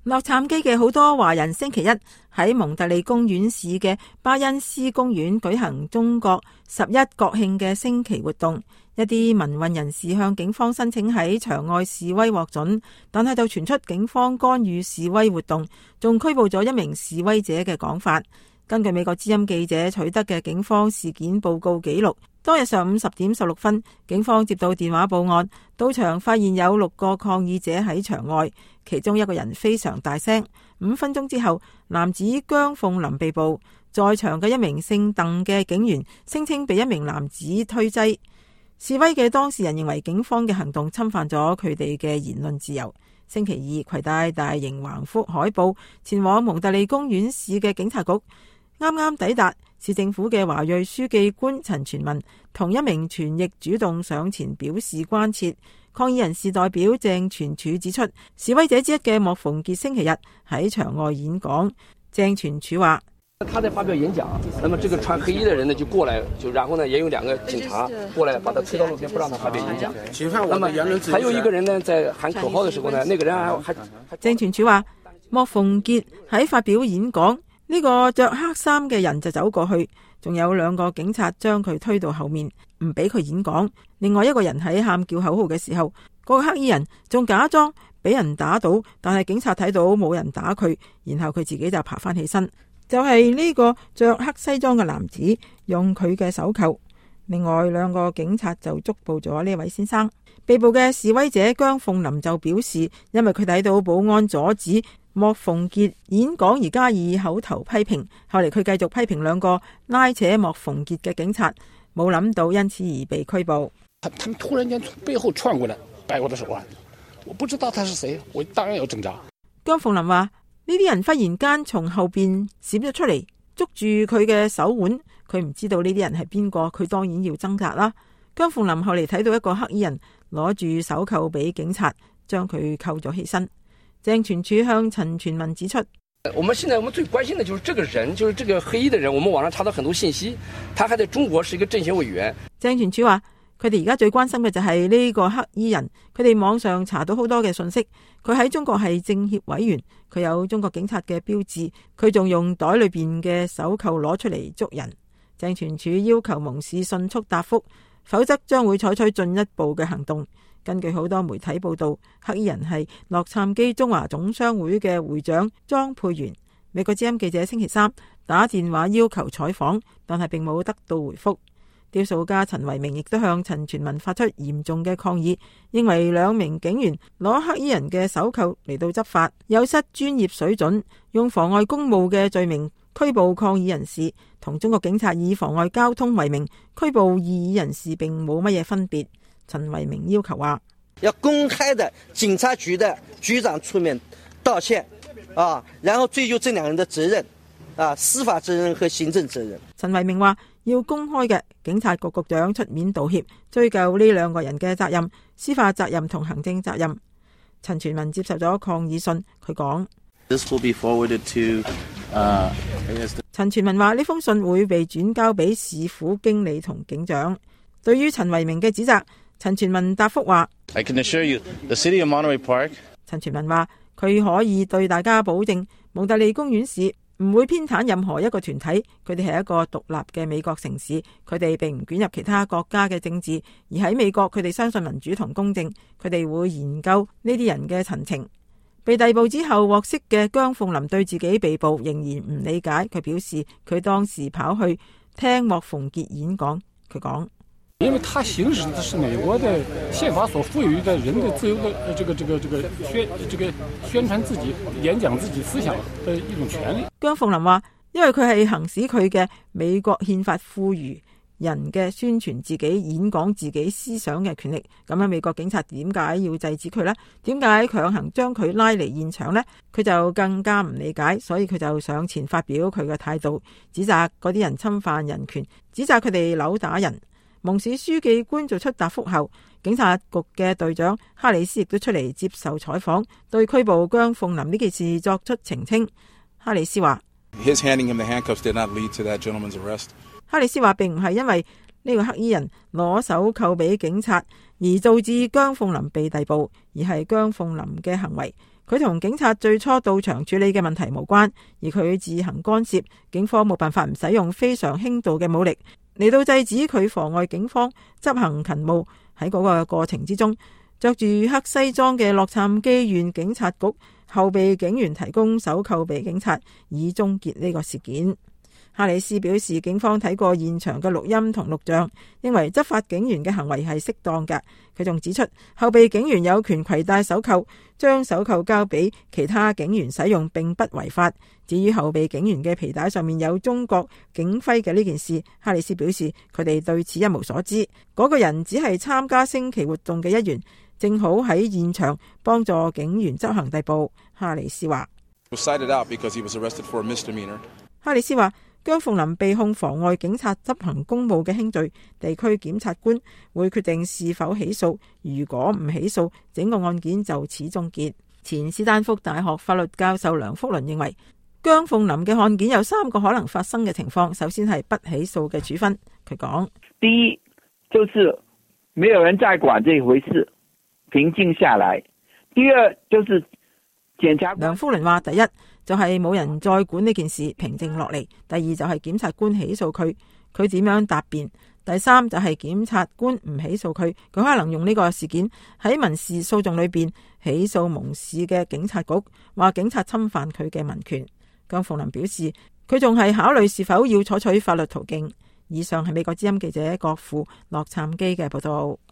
洛杉磯嘅好多華人星期一喺蒙特利公園市嘅巴恩斯公園舉行中國11國慶嘅升旗活動。一啲民運人士向警方申請喺場外示威獲准，但係就傳出警方干預示威活動，仲拘捕咗一名示威者嘅講法。根據美國之音記者取得嘅警方事件報告記錄，當日上午10點16分，警方接到電話報案，到場發現有6個抗議者喺場外，其中一個人非常大聲。5分鐘之後，男子姜鳳林被捕，在場嘅一名姓鄧嘅警員聲稱被一名男子推擠。示威嘅當事人認為警方嘅行動侵犯咗佢哋嘅言論自由。星期二攜帶大型橫幅海報前往蒙特利公園市嘅警察局，啱啱抵達市政府嘅華裔書記官陳全民同一名傳譯主動上前表示關切。抗議人士代表鄭全柱指出，示威者之一嘅莫逢傑星期日喺場外演講。鄭全柱話： 他在發表演講，那麼這個穿黑衣的人呢就過來，然後呢也有2個警察過來把他推到路邊，不讓他發表演講。那麼還有一個人呢在喊口號的時候呢，那個人還鄭全柱話，莫逢傑喺發表演講，呢個着黑衫嘅人就走過去，仲有2個警察將佢推到後面，唔俾佢演講。另外一個人喺喊叫口號嘅時候，嗰個黑衣人仲假裝俾人打倒，但係警察睇到冇人打佢，然後佢自己就爬翻起身。就係呢個着黑西裝嘅男子用佢嘅手扣，另外2個警察就捉捕咗呢位先生。被捕嘅示威者姜鳳林就表示，因為佢睇到保安阻止莫逢傑演講而加以口頭批評，後嚟佢繼續批評2個拉扯莫逢傑嘅警察，冇諗到因此而被拘捕。 他們突然間從背後串過來掰我的手腕，我不知道他是誰，我當然要掙扎。 姜鳳林話：呢啲人忽然間從後邊閃咗出嚟，捉住佢嘅手腕，佢唔知道呢啲人係邊個，佢當然要掙扎啦。姜鳳林後嚟睇到一個黑衣人攞住手扣俾警察，將佢扣咗起身。鄭全柱向陳全民指出： 我們最關心的就是這個人，就是這個黑衣的人，我們網上查到很多信息，他還在中國是一個政協委員。 鄭全柱話：佢哋而家最關心嘅就係呢個黑衣人，佢哋網上查到好多嘅信息，佢喺中國係政協委員，佢有中國警察嘅標誌，佢仲用袋裏邊嘅手扣攞出嚟捉人。鄭全柱要求蒙氏迅速答覆，否則將會採取進一步嘅行動。根據好多媒體報道，黑衣人係洛杉磯中華總商會嘅會長莊佩元。美國之音記者星期3打電話要求採訪，但係並冇得到回覆。雕塑家陳維明亦都向陳全民發出嚴重嘅抗議，認為2名警員攞黑衣人嘅手扣嚟到執法，有失專業水準，用妨礙公務嘅罪名拘捕抗議人士，同中國警察以妨礙交通為名拘捕異議人士並冇乜嘢分別。陳維明要求話： 要公開的警察局的局長出面道歉啊，然後追究這2人的責任啊，司法責任和行政責任。 陳維明話：要公開嘅警察局局長出面道歉，追究呢2個人嘅責任，司法責任同行政責任。陳全民接受咗抗議信，佢講：陳全民話呢封信會被轉交俾市府經理同警長。對於陳維明嘅指責，陳全民答覆話：陳全民話佢可以對大家保證，蒙特利公園市唔會偏袒任何一個團體，佢哋係一個獨立嘅美國城市，佢哋並唔捲入其他國家嘅政治，而喺美國佢哋相信民主同公正，佢哋會研究呢啲人嘅陳情。被逮捕之後獲釋嘅姜鳳林對自己被捕仍然唔理解，佢表示佢當時跑去聽莫逢傑演講，佢講： 因為他行使的是美國的憲法所賦予的人的自由的這個宣傳自己、演講自己思想的一種權利。 姜鳳林話：因為佢係行使佢嘅美國憲法賦予人嘅宣傳自己、演講自己思想嘅權力，咁樣美國警察點解要制止佢呢？點解強行將佢拉嚟現場呢？佢就更加唔理解，所以佢就上前發表佢嘅態度，指責嗰啲人侵犯人權，指責佢哋扭打人。蒙市書記官做出答覆後，警察局嘅隊長哈里斯亦都出嚟接受採訪，對拘捕姜鳳林呢件事作出澄清。哈里斯話：哈里斯話並唔係因為呢個黑衣人攞手扣俾警察而導致姜鳳林被逮捕，而係姜鳳林嘅行為佢同警察最初到場處理嘅問題無關，而佢自行干涉，警方冇辦法唔使用非常輕度嘅武力嚟到制止佢妨礙警方執行勤務。喺嗰個過程之中，着住黑西裝嘅洛杉磯縣警察局後備警員提供手銬俾警察，以終結呢個事件。哈里斯表示，警方睇過現場嘅錄音同錄像，認為執法警員嘅行為係適當嘅。佢仲指出，後備警員有權攜帶手銬，將手銬交俾其他警員使用並不違法。至於後備警員嘅皮帶上面有中國警徽嘅呢件事，哈里斯表示佢哋對此一無所知。嗰個人只係參加升旗活動嘅一員，正好喺現場幫助警員執行逮捕。哈里斯話，哈里斯話，姜鳳林被控妨礙警察執行公務嘅輕罪，地區檢察官會決定是否起訴，如果唔起訴，整個案件就此終結。前斯丹福大學法律教授梁福倫認為，姜鳳林嘅案件有3個可能發生嘅情況。首先係不起訴嘅處分。佢講， 第一就是沒有人再管這回事，平靜下來。第二就是檢察官。 梁福倫話，第一就係冇人再管呢件事，平靜落嚟；第二就係檢察官起訴佢，佢點樣答辯；第三就係檢察官唔起訴佢，佢可能用呢個事件喺民事訴訟裏邊起訴蒙市嘅警察局，話警察侵犯佢嘅民權。姜鳳林表示，佢仲係考慮是否要採取法律途徑。以上係美國之音記者郭富洛杉磯嘅報道。